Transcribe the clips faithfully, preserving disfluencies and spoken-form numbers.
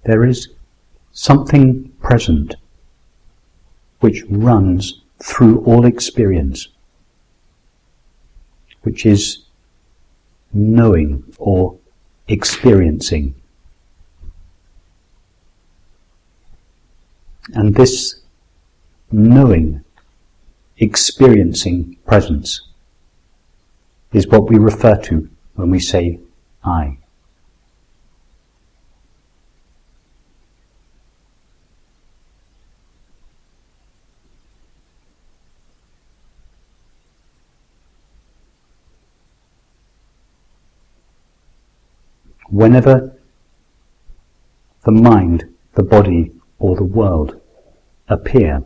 There is something present which runs through all experience, which is knowing or experiencing. And this knowing, experiencing presence is what we refer to when we say I. Whenever the mind, the body, or the world appear,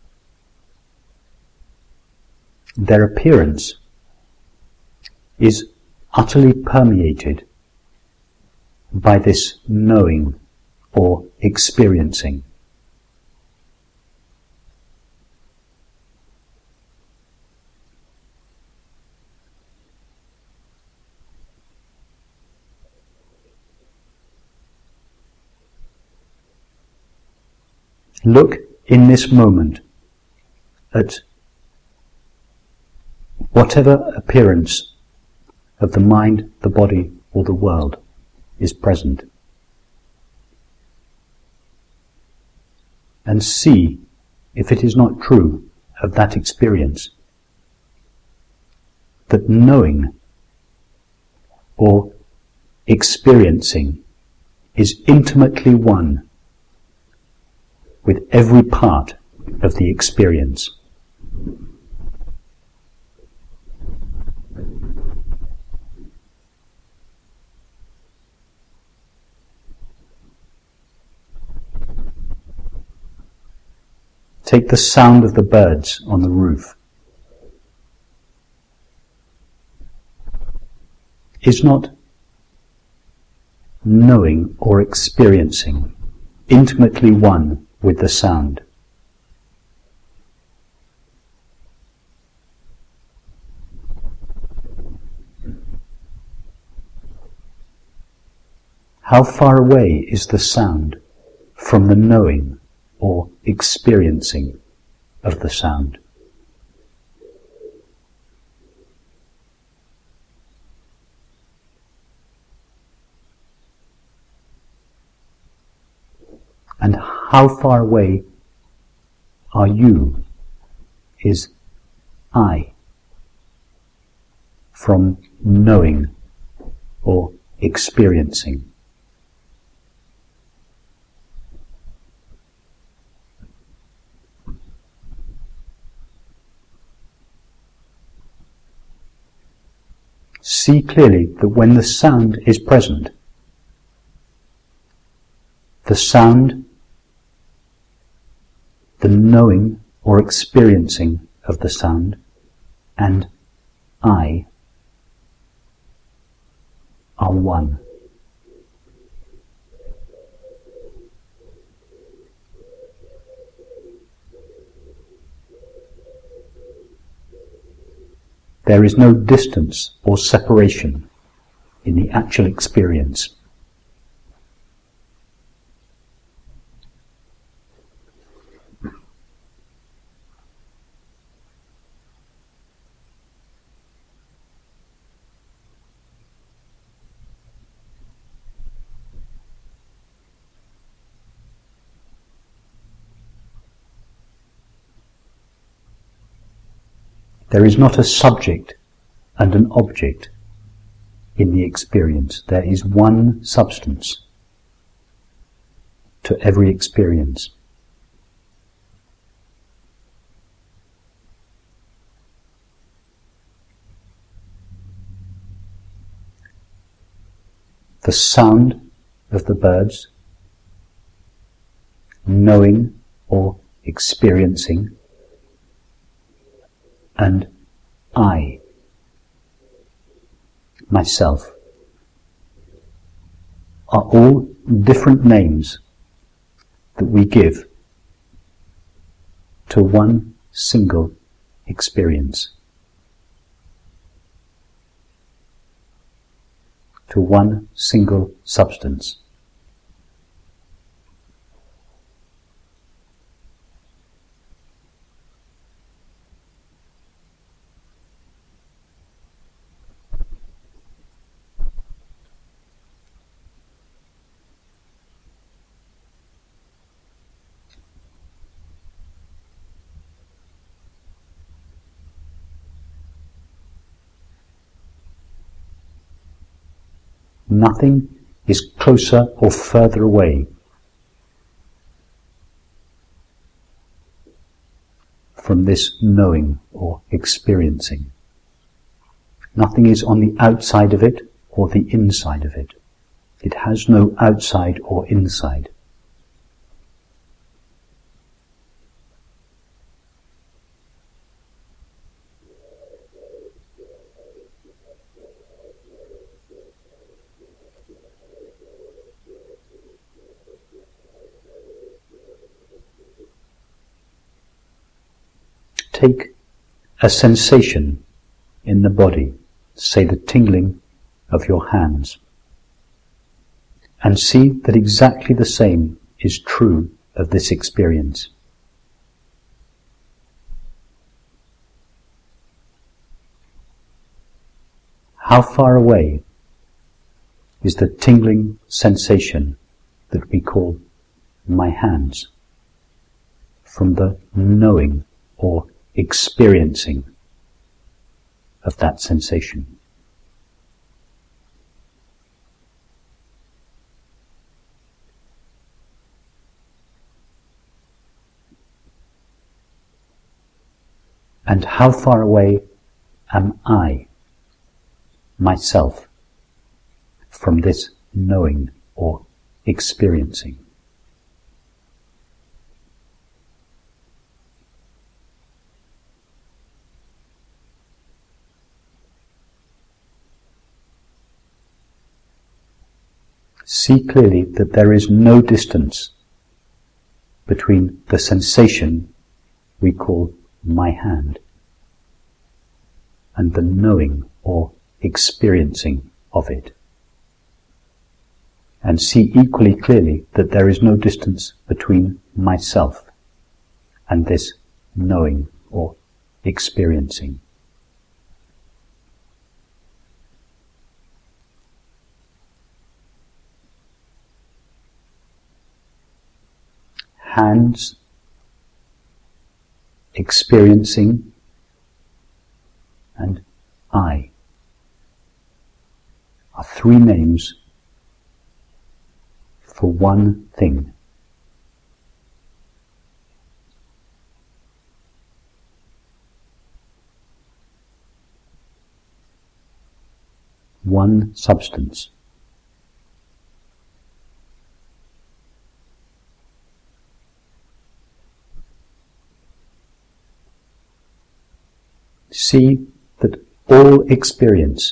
their appearance is utterly permeated by this knowing or experiencing. Look in this moment at whatever appearance of the mind, the body, or the world is present, and see if it is not true of that experience that knowing or experiencing is intimately one with every part of the experience. Take the sound of the birds on the roof. Is not knowing or experiencing intimately one with the sound? How far away is the sound from the knowing or experiencing of the sound? And how far away are you, is I, from knowing or experiencing? See clearly that when the sound is present, the sound, the knowing or experiencing of the sound, and I are one. There is no distance or separation in the actual experience. There is not a subject and an object in the experience. There is one substance to every experience. The sound of the birds, knowing or experiencing, and I, myself, are all different names that we give to one single experience, to one single substance. Nothing is closer or further away from this knowing or experiencing. Nothing is on the outside of it or the inside of it. It has no outside or inside. Take a sensation in the body, say the tingling of your hands, and see that exactly the same is true of this experience. How far away is the tingling sensation that we call my hands from the knowing or experiencing of that sensation? And how far away am I, myself, from this knowing or experiencing? See clearly that there is no distance between the sensation we call my hand and the knowing or experiencing of it. And see equally clearly that there is no distance between myself and this knowing or experiencing. Hands, experiencing, and I are three names for one thing. One substance. See that all experience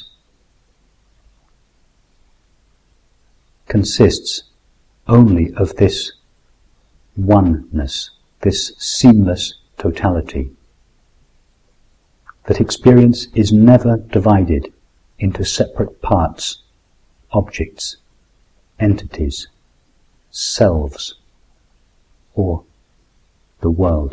consists only of this oneness, this seamless totality. That experience is never divided into separate parts, objects, entities, selves, or the world.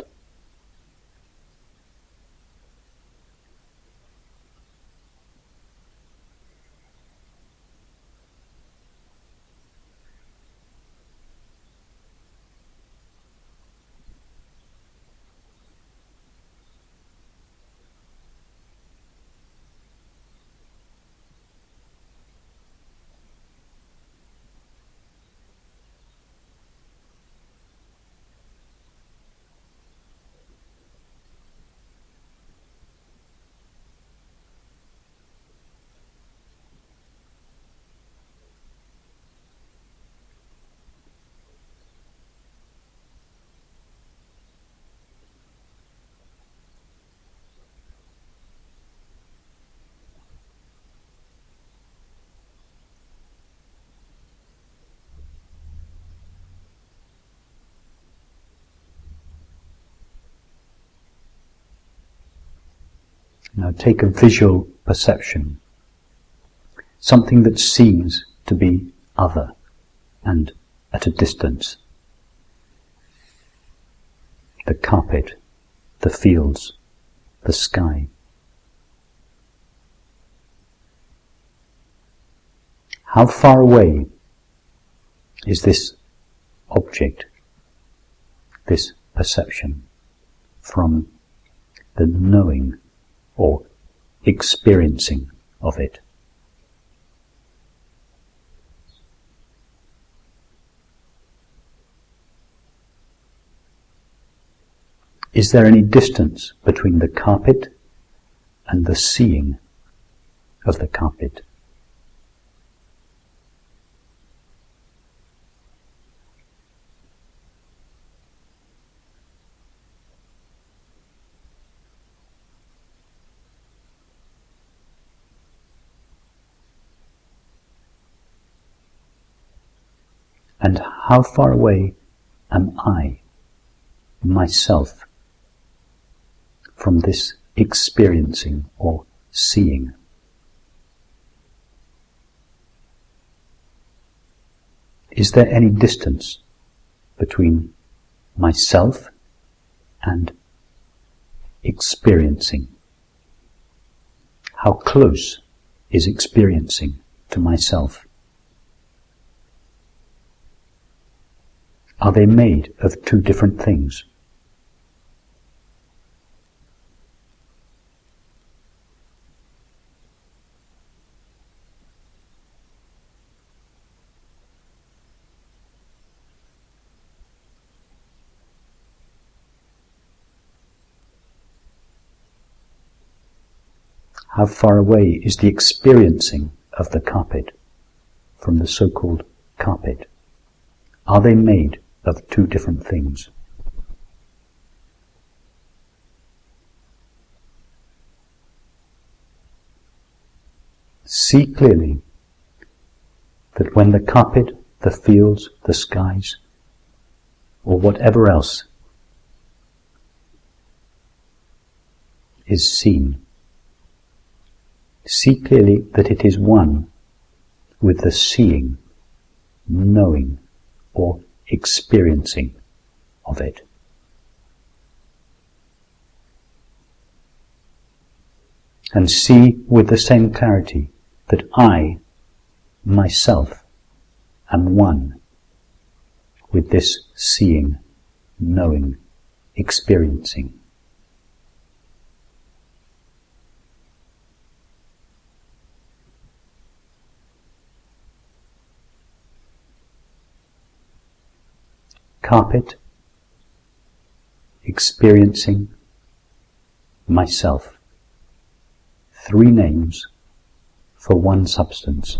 Now take a visual perception, something that seems to be other and at a distance. The carpet, the fields, the sky. How far away is this object, this perception, from the knowing or experiencing of it? Is there any distance between the carpet and the seeing of the carpet? And how far away am I, myself, from this experiencing or seeing? Is there any distance between myself and experiencing? How close is experiencing to myself? Are they made of two different things? How far away is the experiencing of the carpet from the so-called carpet? Are they made of two different things? See clearly that when the carpet, the fields, the skies, or whatever else is seen, see clearly that it is one with the seeing, knowing, or experiencing of it. And see with the same clarity that I, myself, am one with this seeing, knowing, experiencing. Carpet, experiencing, myself. Three names for one substance.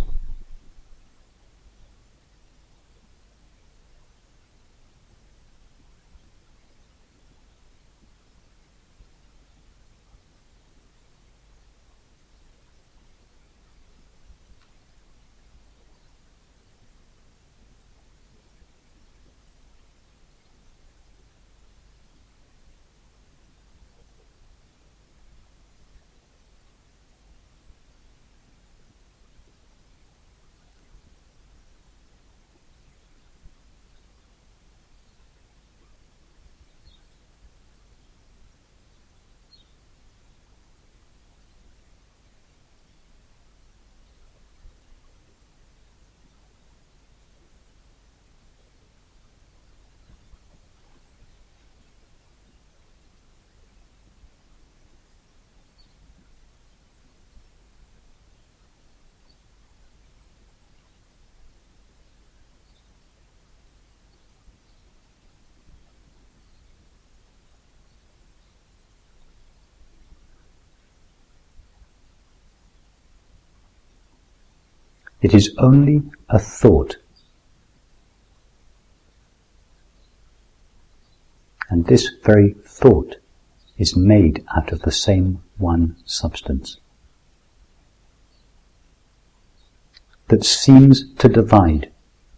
It is only a thought. And this very thought is made out of the same one substance that seems to divide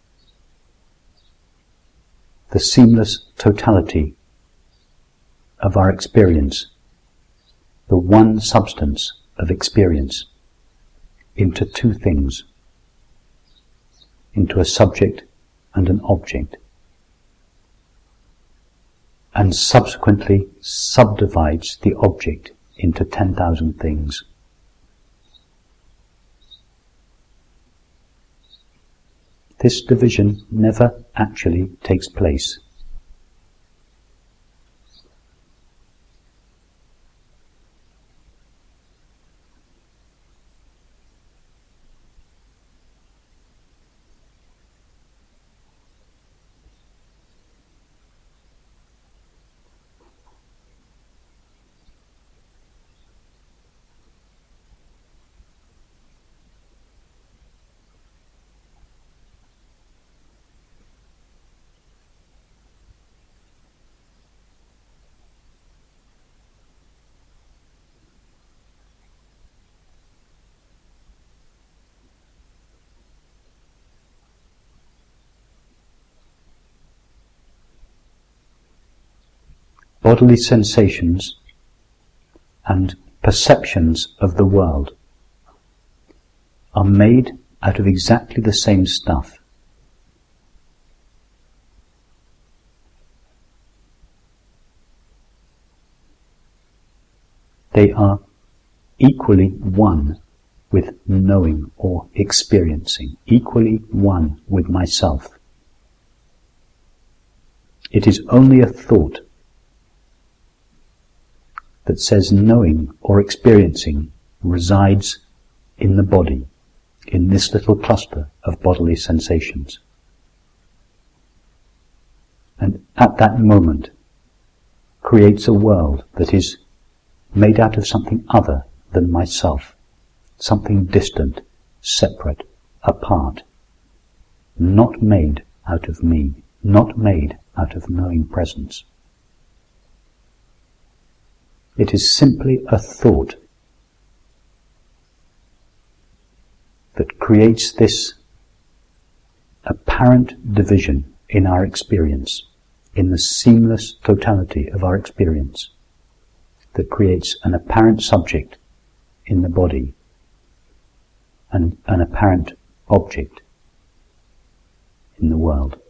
the seamless totality of our experience, the one substance of experience, into two things, into a subject and an object, and subsequently subdivides the object into ten thousand things. This division never actually takes place. bodily sensations and perceptions of the world are made out of exactly the same stuff. They are equally one with knowing or experiencing, equally one with myself. It is only a thought that says knowing or experiencing resides in the body, in this little cluster of bodily sensations. And at that moment creates a world that is made out of something other than myself, something distant, separate, apart, not made out of me, not made out of knowing presence. It is simply a thought that creates this apparent division in our experience, in the seamless totality of our experience, that creates an apparent subject in the body and an apparent object in the world.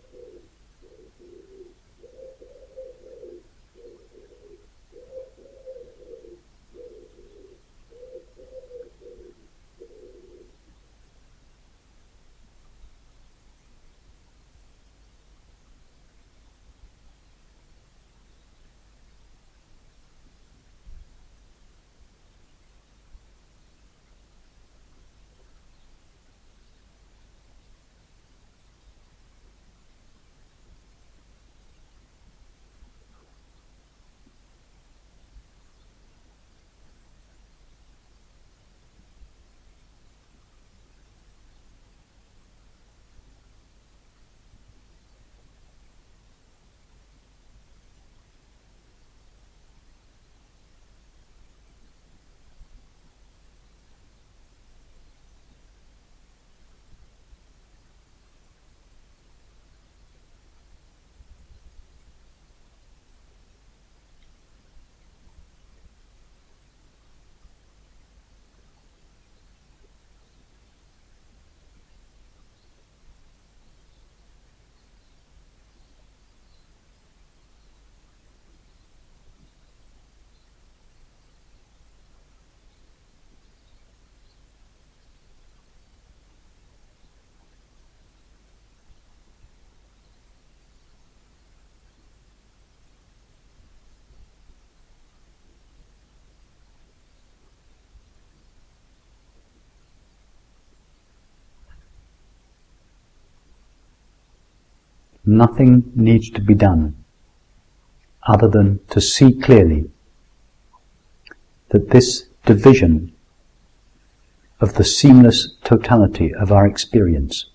Nothing needs to be done other than to see clearly that this division of the seamless totality of our experience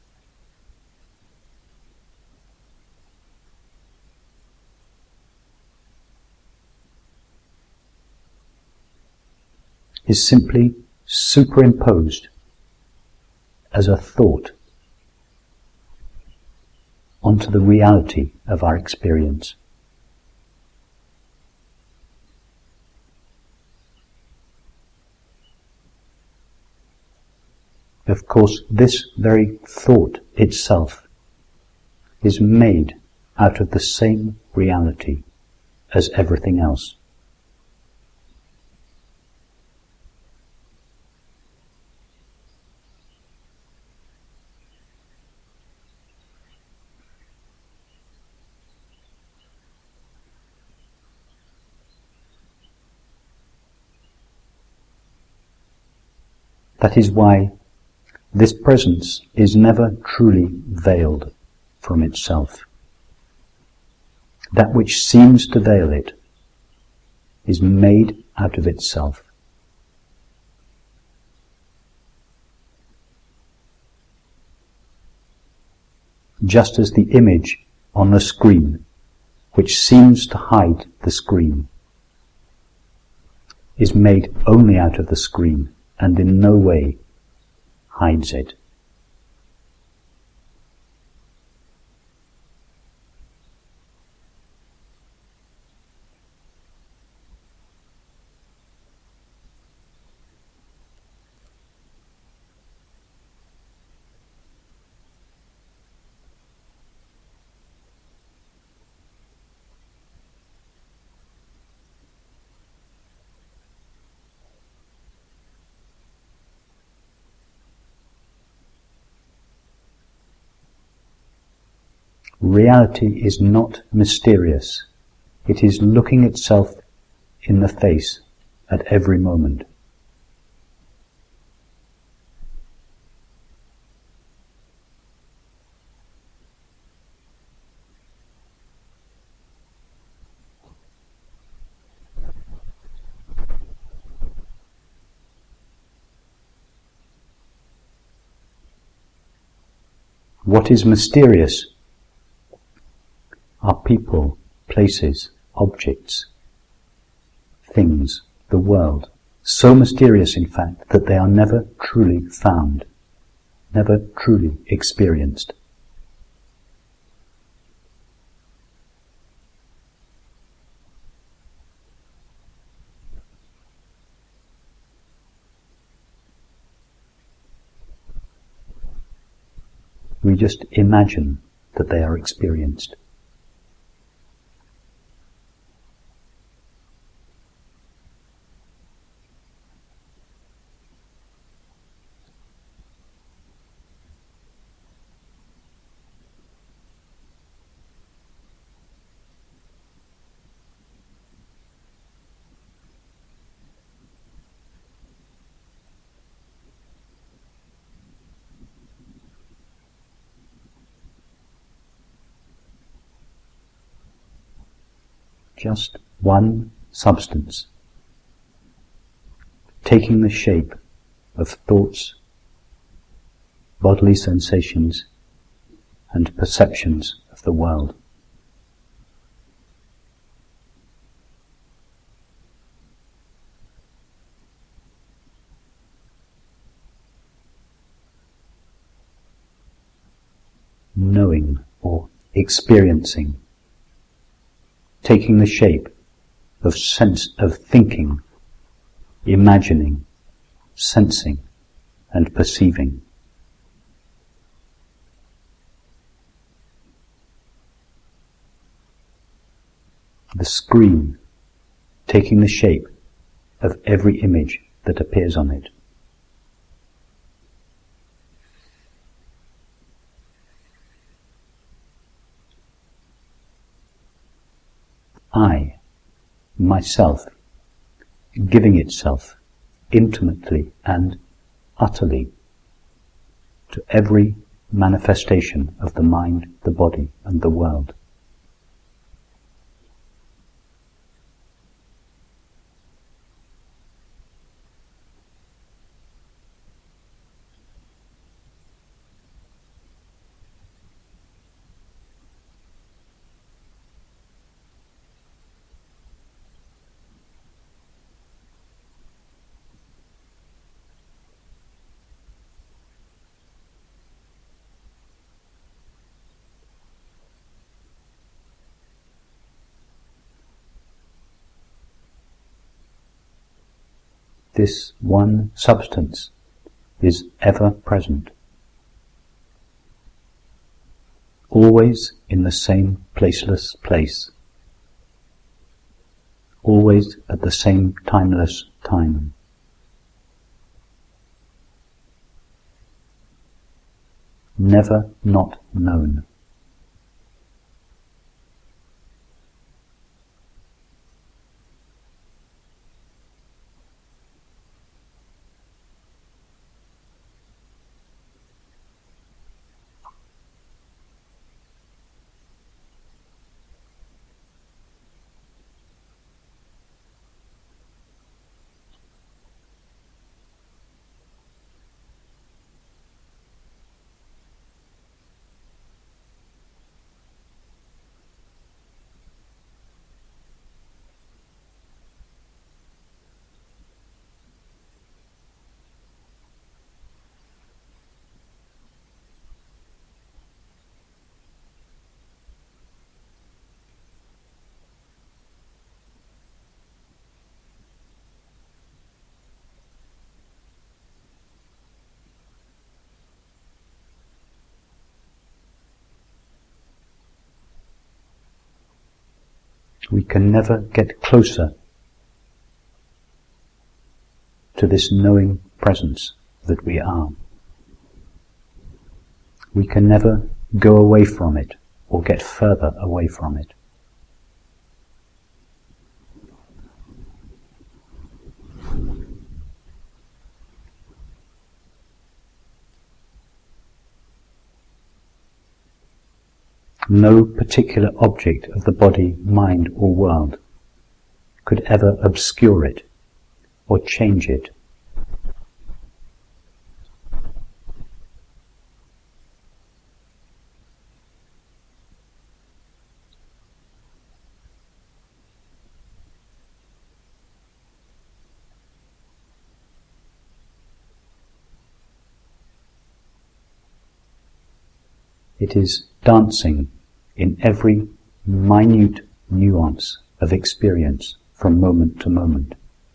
is simply superimposed as a thought onto the reality of our experience. Of course, this very thought itself is made out of the same reality as everything else. That is why this presence is never truly veiled from itself. That which seems to veil it is made out of itself. Just as the image on the screen, which seems to hide the screen, is made only out of the screen and in no way hides it. Reality is not mysterious. It is looking itself in the face at every moment. What is mysterious are people, places, objects, things, the world. So mysterious, in fact, that they are never truly found, never truly experienced. We just imagine that they are experienced. Just one substance, taking the shape of thoughts, bodily sensations, and perceptions of the world. Knowing or experiencing, taking the shape of sense of thinking, imagining, sensing, and perceiving. The screen taking the shape of every image that appears on it. I, myself, giving itself intimately and utterly to every manifestation of the mind, the body, and the world. This one substance is ever present, always in the same placeless place, always at the same timeless time. Never not known. We can never get closer to this knowing presence that we are. We can never go away from it or get further away from it. No particular object of the body, mind, or world could ever obscure it or change it. It is dancing in every minute nuance of experience from moment to moment.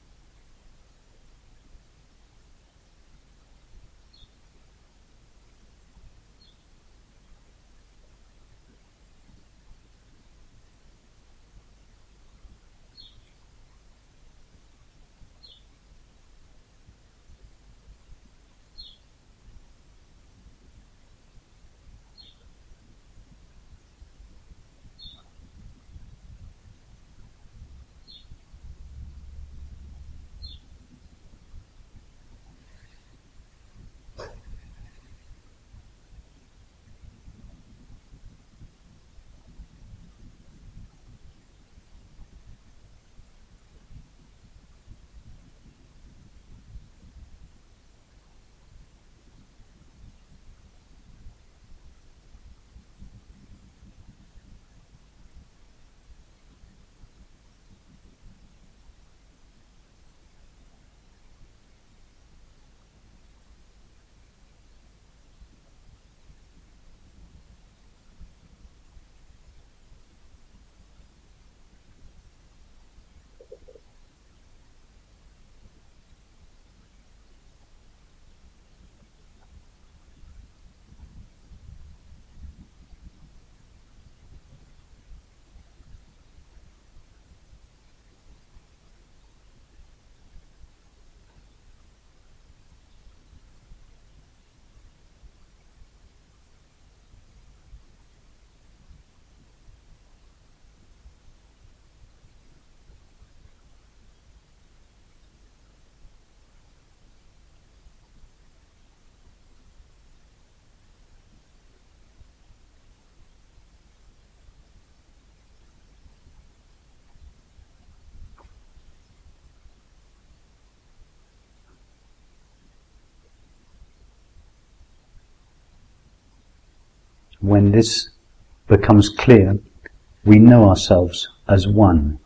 When this becomes clear, we know ourselves as one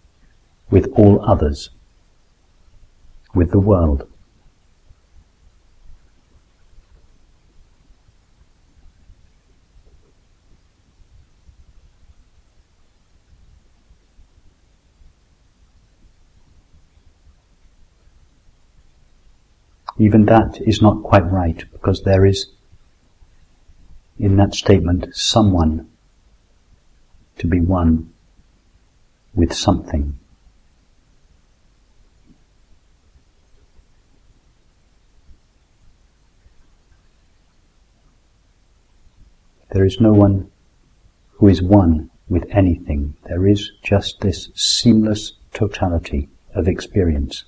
with all others, with the world. Even that is not quite right, because there is, in that statement, someone to be one with something. There is no one who is one with anything. There is just this seamless totality of experience.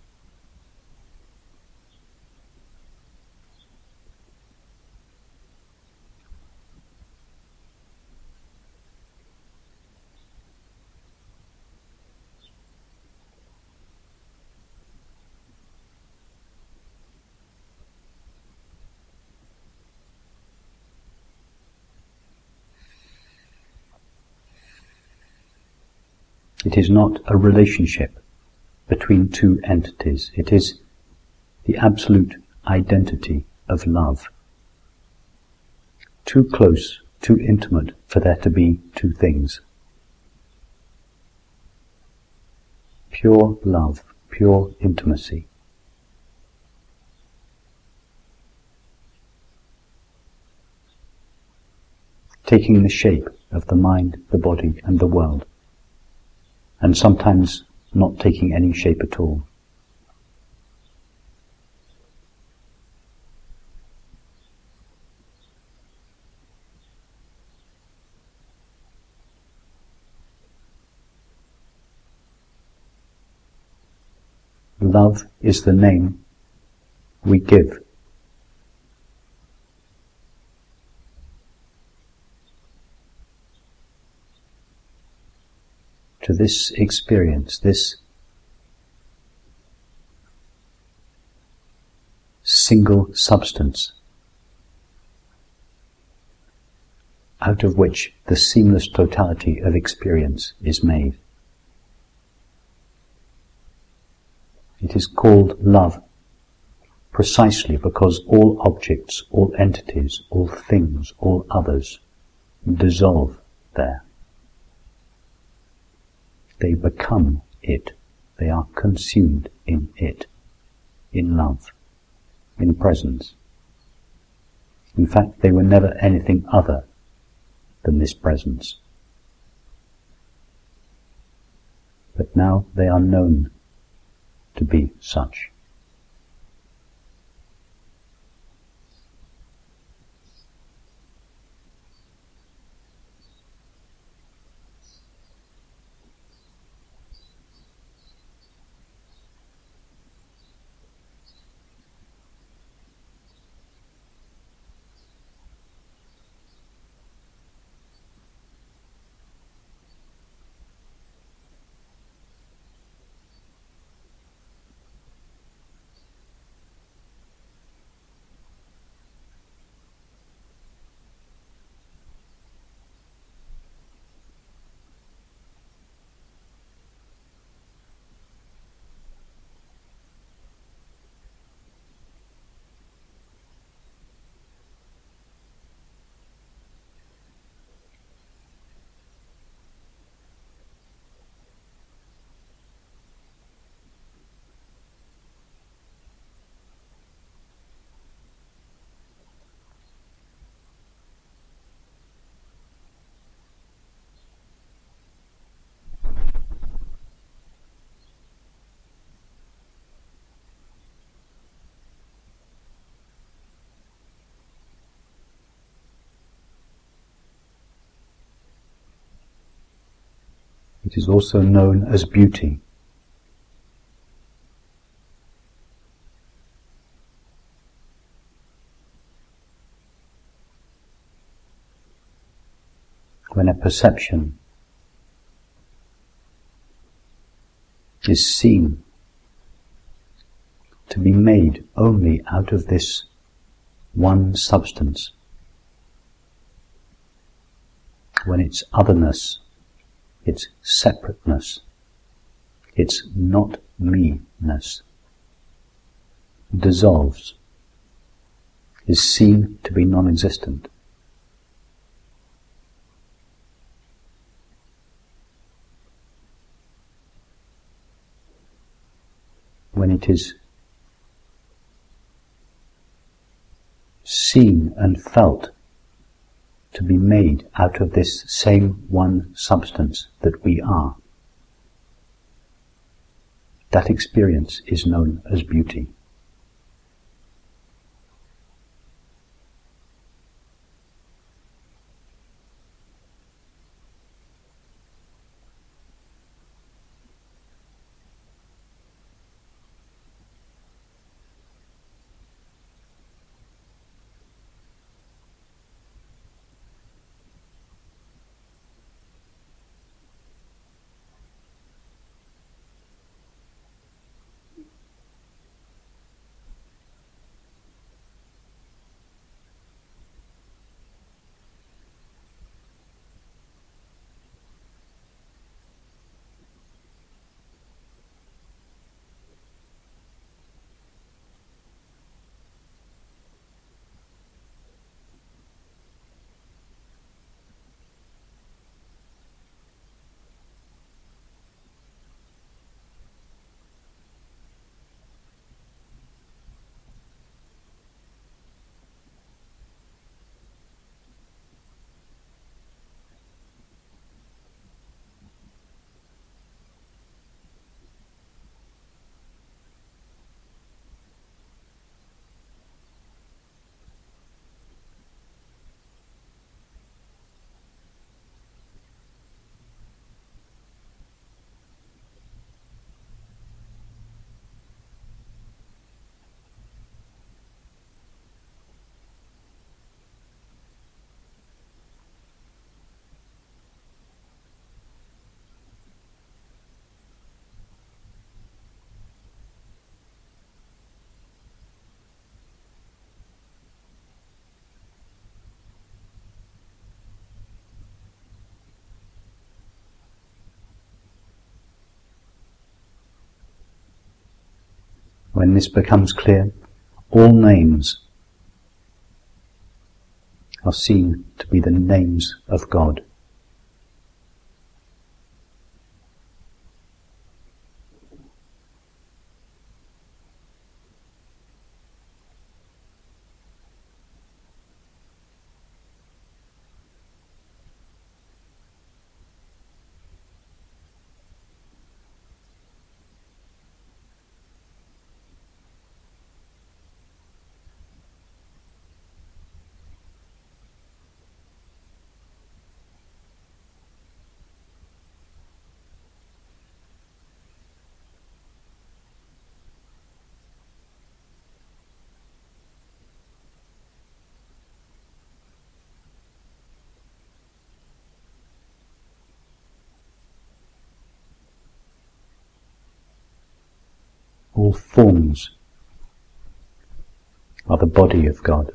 It is not a relationship between two entities. It is the absolute identity of love. Too close, too intimate for there to be two things. Pure love, pure intimacy. Taking the shape of the mind, the body, and the world, and sometimes not taking any shape at all. love is the name we give to this experience, this single substance out of which the seamless totality of experience is made. It is called love precisely because all objects, all entities, all things, all others dissolve there. They become it. They are consumed in it, in love, in presence. In fact, they were never anything other than this presence. But now they are known to be such. It is also known as beauty. When a perception is seen to be made only out of this one substance, when its otherness, its separateness, its not-me-ness dissolves, is seen to be non-existent. When it is seen and felt to be made out of this same one substance that we are, that experience is known as beauty. When this becomes clear, all names are seen to be the names of God. All forms are the body of God.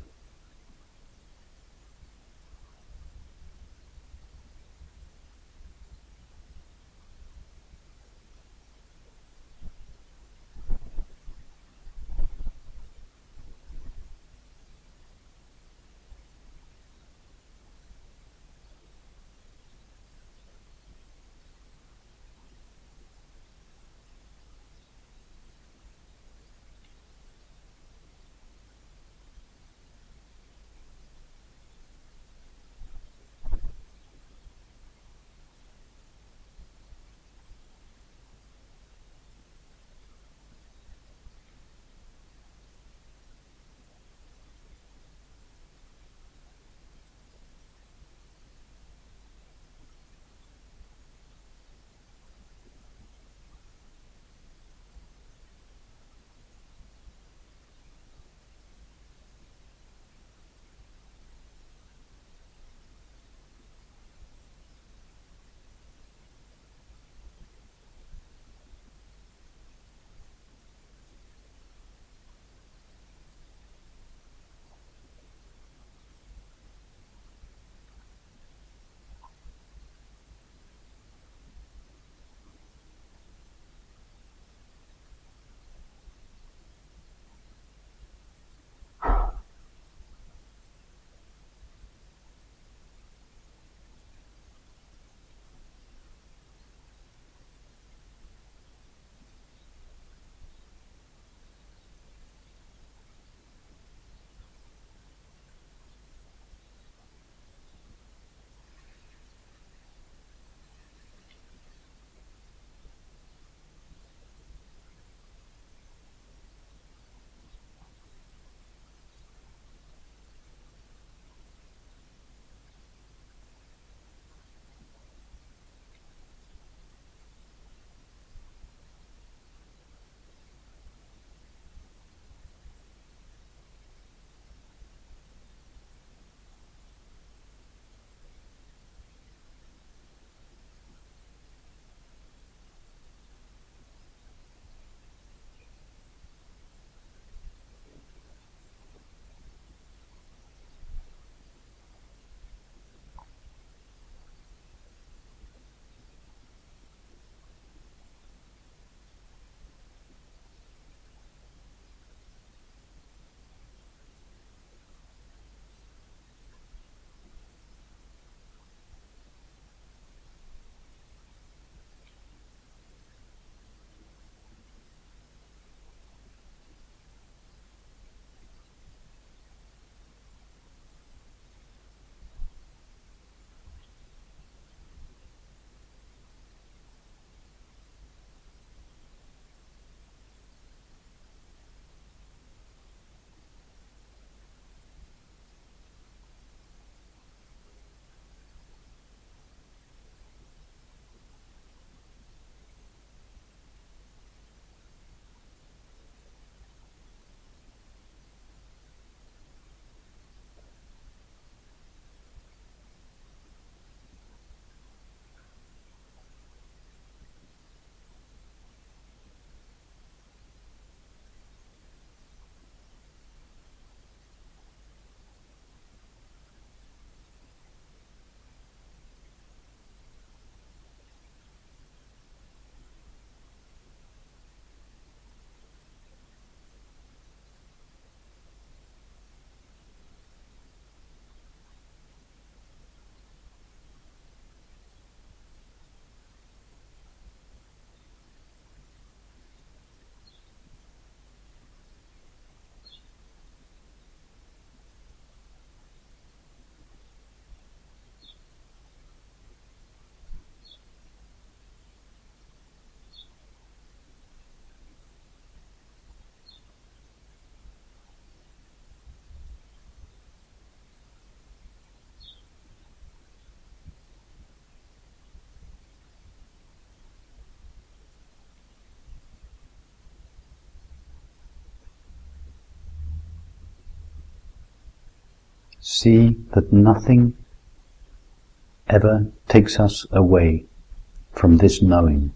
See that nothing ever takes us away from this knowing.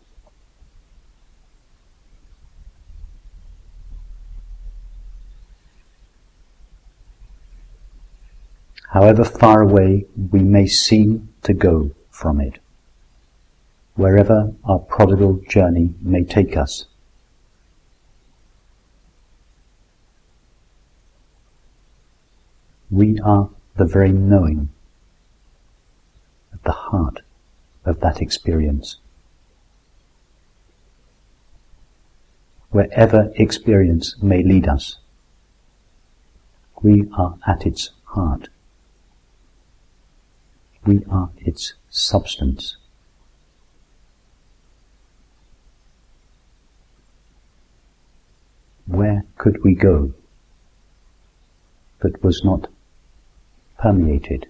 However far away we may seem to go from it, wherever our prodigal journey may take us, we are the very knowing at the heart of that experience. Wherever experience may lead us, we are at its heart. We are its substance. Where could we go that was not permeated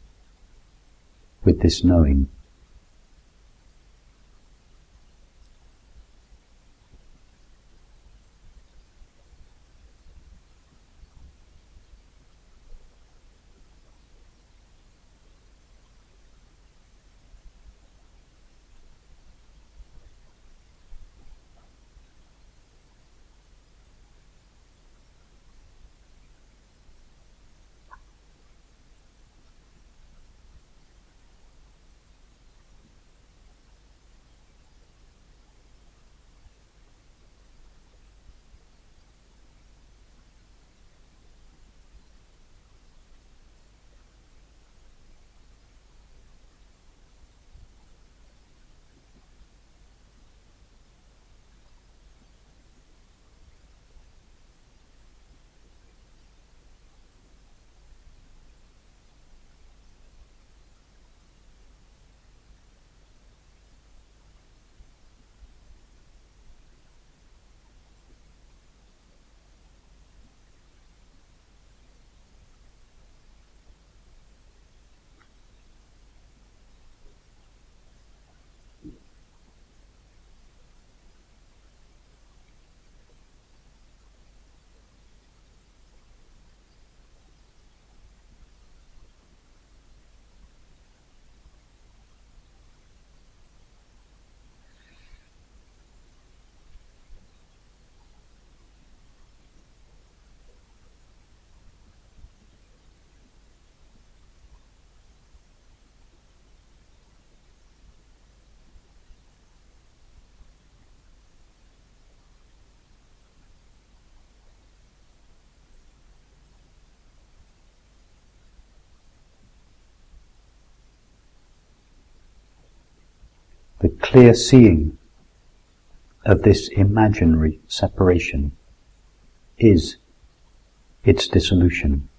with this knowing? The clear seeing of this imaginary separation is its dissolution.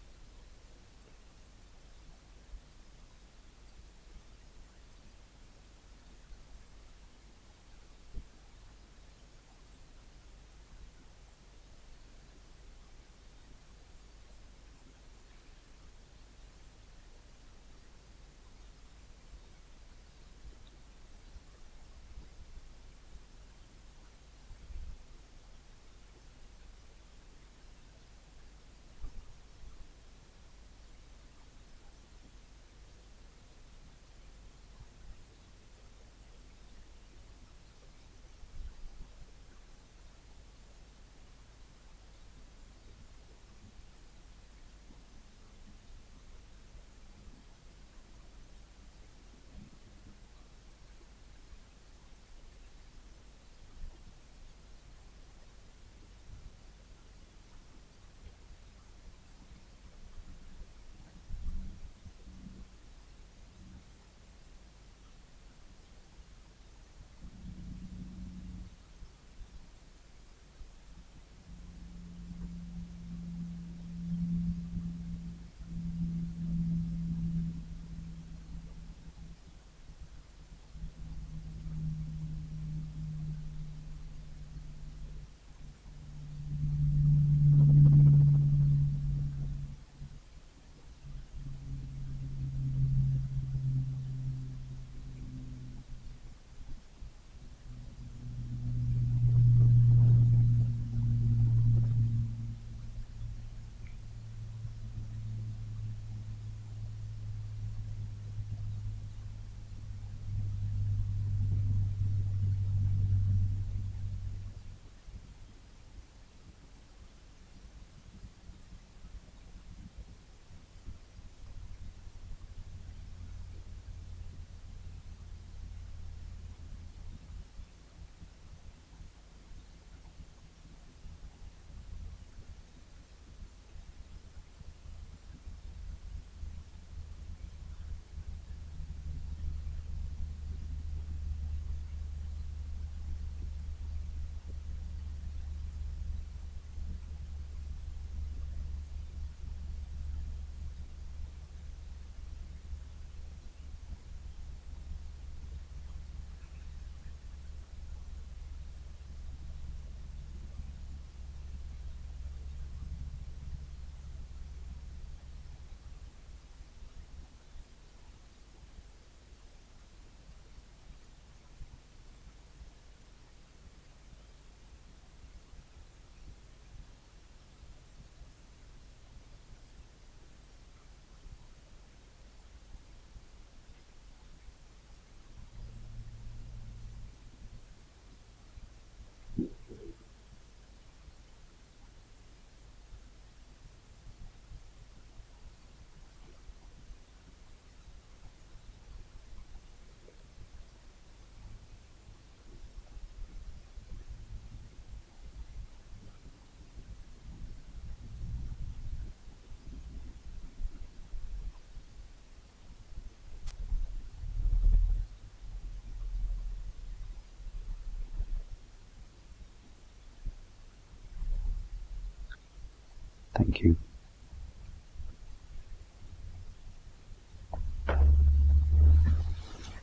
Thank you.